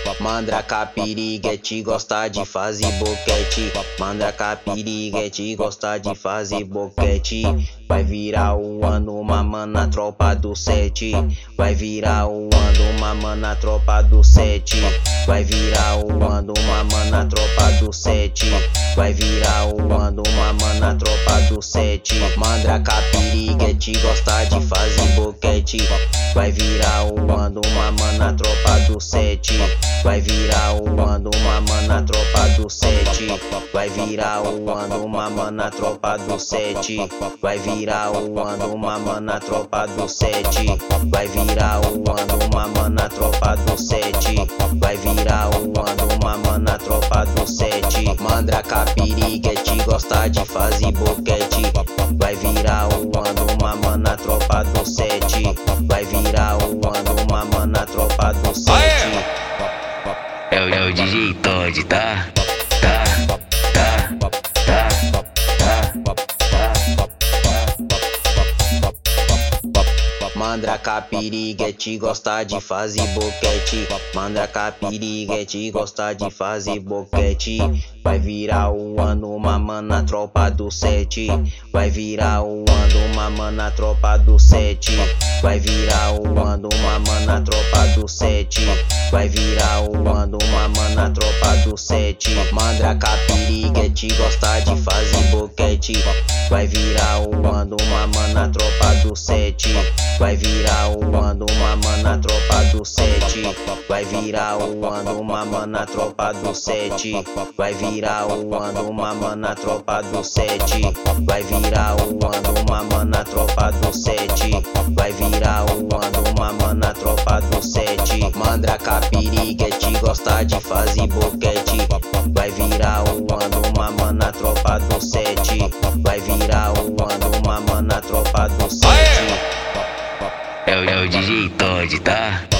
Mandraca piriguete gosta de fazer boquete. Mandraca piriguete gosta de fazer boquete. Vai virar o ano, mamãe na tropa do 7. Vai virar o ano, mamãe na tropa do 7. Vai virar o ano, mamãe na tropa do 7. Vai virar o ano, mamãe na tropa do 7. Mandraca piriguete gosta de fazer boquete. Vai virar o ano, mamãe na tropa do 7. Vai virar o ano, mamãe na tropa do 7. Vai virar o ano, mamãe na tropa do 7. Vai virar o ano, mamãe na tropa do 7. Vai virar o ano, mamãe na tropa do 7. Vai virar o ano, mamãe na tropa do 7. Mandraca piriguete gosta de fazer boquete. Vai virar o ano, mamãe na tropa do 7. Vai virar o ano, mamãe na tropa do 7. É o DJ Todd, tá? Mandraca piriguete gosta de fazer boquete. Mandraca piriguete gosta de fazer boquete. Vai virar o ano, mamãe na tropa do 7. Vai virar o ano, mamãe na tropa do 7. Vai virar o ano, mamãe na tropa do 7. Vai virar o ano, mamãe na tropa do 7. Mandraca piriguete gosta de fazer boquete. Vai virar o ano, mamãe na tropa do 7. Vai virar o ano, mamãe na tropa do 7. Vai virar o ano, mamãe na tropa do 7. Vai virar o ano, mamãe na tropa do 7. Vai virar o ano, mamãe na tropa do 7. Vai virar o ano, mamãe na tropa do 7. Mandraca piriguete gosta de fazer boquete. Vai virar o ano, mamãe na tropa do 7. Vai virar o ano, mamãe na tropa do 7. É o DJ Todd, tá?